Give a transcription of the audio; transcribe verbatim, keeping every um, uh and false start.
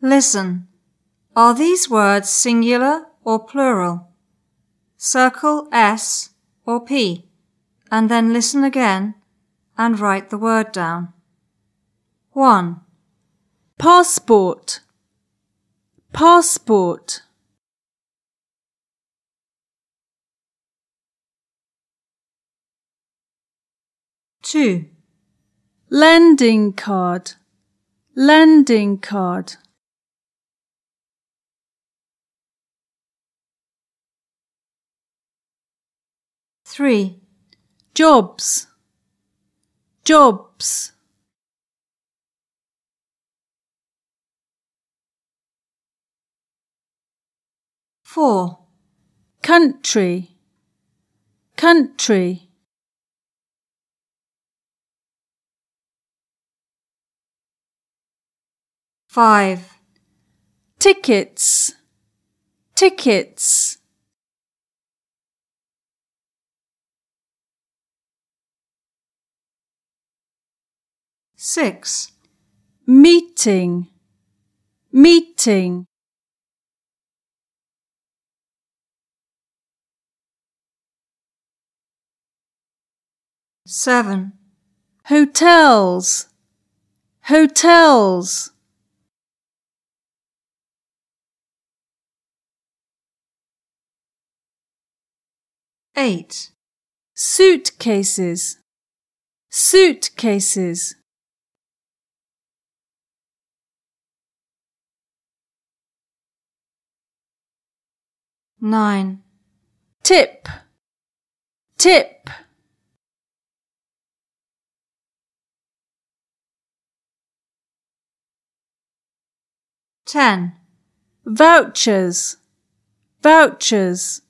Listen. Are these words singular or plural? Circle S or P and then listen again and write the word down. one. Passport, passport. two. Lending card, lending card. three. Jobs, jobs. four. Country, country. five. Tickets, tickets. six. Meeting, meeting. seven. Hotels, hotels. eight. Suitcases, suitcases. nine. Tip, tip. ten. Vouchers, vouchers.